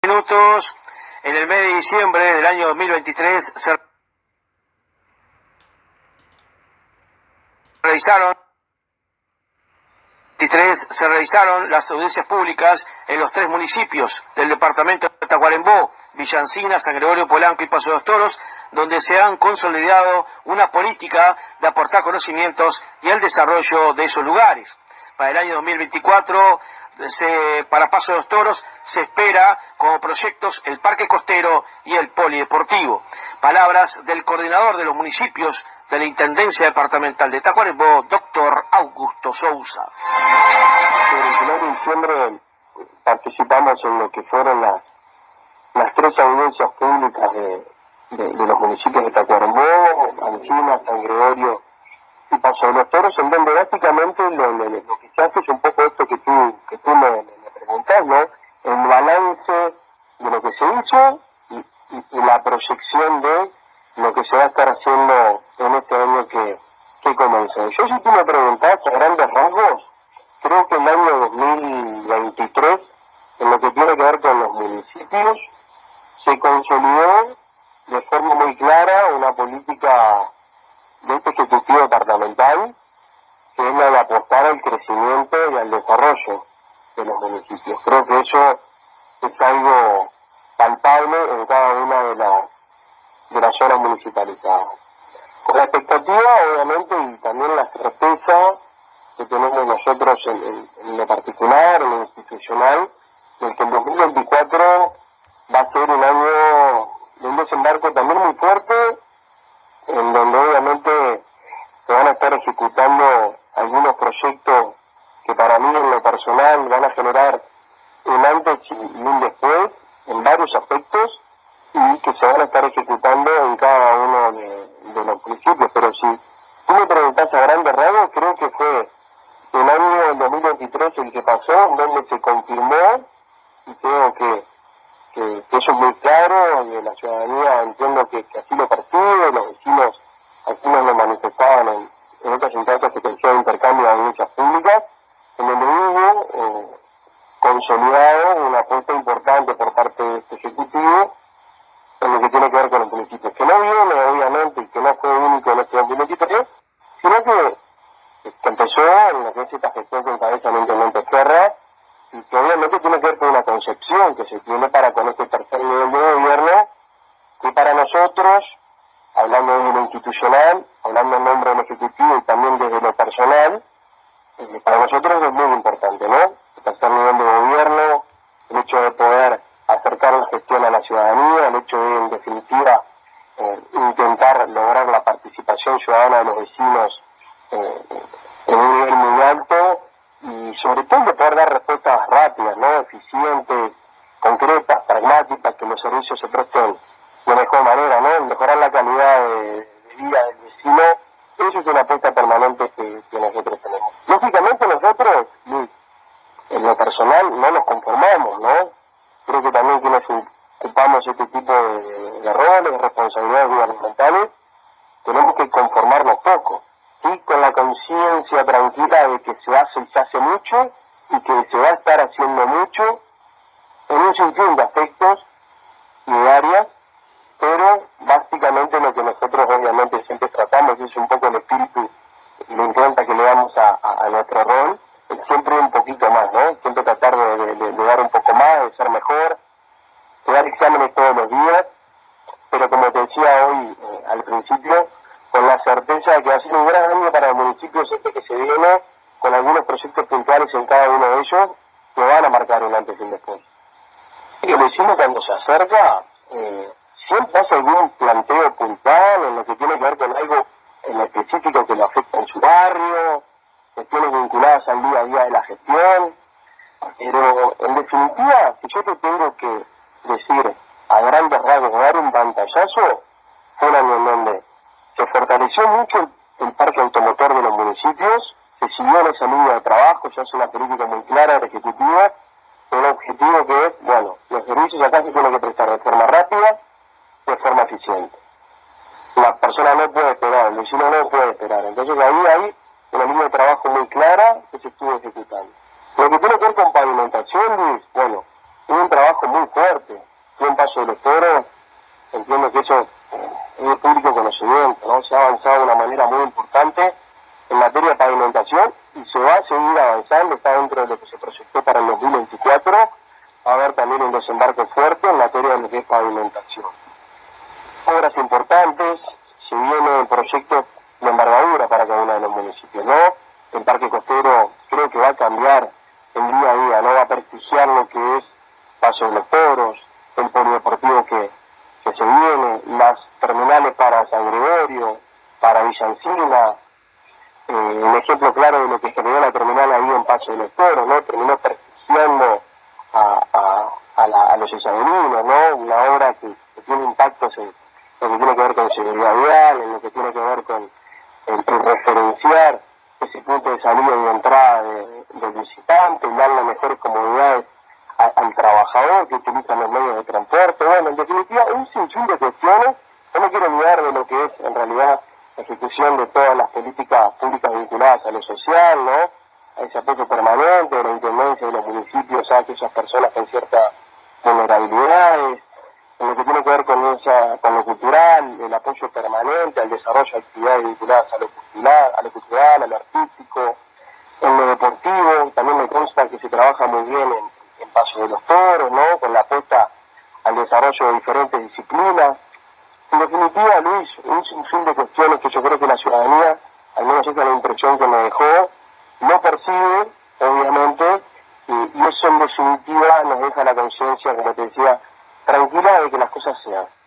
Minutos. En el mes de diciembre del año 2023 se realizaron las audiencias públicas en los 3 municipios del departamento de Tacuarembó, Villa Encina, San Gregorio Polanco y Paso de los Toros, donde se han consolidado una política de aportar conocimientos y el desarrollo de esos lugares. Para el año 2024, para Paso de los Toros, se espera como proyectos el Parque Costero y el Polideportivo. Palabras del coordinador de los municipios de la Intendencia Departamental de Tacuarembó, doctor Augusto Sousa. En el 1 de diciembre participamos en lo que fueron las 3 audiencias públicas de los municipios de Tacuarembó, Encina, San Gregorio y Paso de los Toros, en donde básicamente lo que se hace es un poco esto que tú me preguntás, ¿no? El balance de lo que se hizo y la proyección de lo que se va a estar haciendo en este año que comenzó. Yo, si tú me preguntás a grandes rasgos, creo que el año 2023, en lo que tiene que ver con los municipios, se consolidó de forma muy clara una política de este ejecutivo departamental, que es la de apostar al crecimiento y al desarrollo de los municipios. Creo que eso es algo palpable en cada una de las zonas municipalizadas. Con la expectativa, obviamente, y también la certeza que tenemos nosotros en lo particular, en lo institucional, de que el 2024 va a ser un año de un desembarco también muy fuerte, en donde obviamente se van a estar ejecutando algunos proyectos que para mí en lo personal van a generar un antes y un después en varios aspectos, y que se van a estar ejecutando en cada uno de los municipios. Pero si tú me preguntás a grandes rasgos, creo que fue el año 2023 el que pasó, en donde se confirmó, y creo que eso es muy claro, y la ciudadanía entiendo que así lo percibe, los vecinos así nos lo manifestaban en otras instancias que pensó de intercambio de audiencias públicas, en donde hubo consolidado una apuesta importante por parte de este ejecutivo en lo que tiene que ver con los municipios, que no viene obviamente y que no fue único en este 2023, sino que empezó en lo que es esta gestión que encabeza el intendente Ferra, y que obviamente tiene que ver con una concepción que se tiene para con este tercer nivel de gobierno, que para nosotros, hablando de lo institucional, hablando en nombre del Ejecutivo y también desde lo personal, para nosotros es muy importante, ¿no? El tercer nivel de gobierno, el hecho de poder acercar la gestión a la ciudadanía, el hecho de, en definitiva, intentar lograr la participación ciudadana de los vecinos en un nivel muy alto, y sobre todo de poder dar respuestas rápidas, ¿no? Eficientes, concretas, pragmáticas, que los servicios se presten de mejor manera, ¿no? Mejorar la calidad de vida del vecino. Eso es una apuesta permanente que nosotros tenemos. Lógicamente nosotros, en lo personal, no nos conformamos, ¿no? Creo que también quienes ocupamos este tipo de roles, de responsabilidades gubernamentales, tenemos que conformarnos poco, ¿sí? Con la conciencia tranquila de que se hace y se hace mucho, y que se va a estar haciendo mucho en un sinfín de aspectos y de áreas, pero básicamente lo que nosotros obviamente siempre tratamos, y es un poco el espíritu y la impronta que le damos a nuestro rol, es siempre un poquito más, ¿no? Siempre tratar de dar un poco más, de ser mejor, de dar exámenes todos los días, pero como te decía hoy al principio, con la certeza de que va a ser un gran año para los municipios que se viene, con algunos proyectos puntuales en cada uno de ellos, que van a marcar un antes y un después. Y el vecino, cuando se acerca, siempre hace algún planteo puntual en lo que tiene que ver con algo en específico que lo afecta en su barrio, cuestiones vinculadas al día a día de la gestión, pero en definitiva, si yo te tengo que decir a grandes rasgos, dar un pantallazo, fue un año en donde se fortaleció mucho el parque automotor de los municipios, se siguió en esa línea de trabajo, ya es una política muy clara de ejecutiva, con un objetivo que es, bueno, los servicios acá se tienen que prestar de forma rápida, de forma eficiente. La persona no puede esperar, el vecino no puede esperar. Entonces ahí hay una línea de trabajo muy clara que se estuvo ejecutando. Lo que tiene que ver con pavimentación, Luis, bueno, es un trabajo muy fuerte, aquí en Paso de los Toros, entiendo que eso es de público conocimiento, ¿no? Se ha avanzado de una manera muy importante en materia de pavimentación y se va a seguir avanzando, está dentro de lo que se proyectó para el 2024, va a haber también un desembarco fuerte en materia de lo que es pavimentación. Obras importantes, se vienen proyectos de envergadura para cada uno de los municipios, ¿no? El parque costero creo que va a cambiar el día a día, ¿no? Va a prestigiar lo que es Paso de los Toros, el polideportivo que se viene, las terminales para San Gregorio, para Villa Encina, un ejemplo claro de lo que generó la terminal ahí en Paso de los Toros, ¿no? Terminó prestigiando a los isabelinos, ¿no? Una obra que tiene impactos en lo que tiene que ver con seguridad vial, en lo que tiene que ver con el referenciar ese punto de salida y de entrada del visitante, y darle mejores comodidades al trabajador que utiliza los medios de transporte. Bueno, en definitiva, un sinfín de cuestiones. No me quiero olvidar de lo que es, en realidad, la ejecución de todas las políticas públicas vinculadas a lo social, ¿no? A ese apoyo permanente de la intendencia de los municipios a aquellas personas con ciertas vulnerabilidades, en lo que tiene que ver con lo cultural, el apoyo permanente al desarrollo de actividades vinculadas a lo cultural, a lo artístico, en lo deportivo. También me consta que se trabaja muy bien en Paso de los Toros, ¿no? Con la apuesta al desarrollo de diferentes disciplinas. En definitiva, Luis, un sinfín de cuestiones que yo creo que la ciudadanía, al menos esa es la impresión que me dejó, no percibe, obviamente, y eso en definitiva nos deja la conciencia, como te decía, tranquila de que las cosas se dan.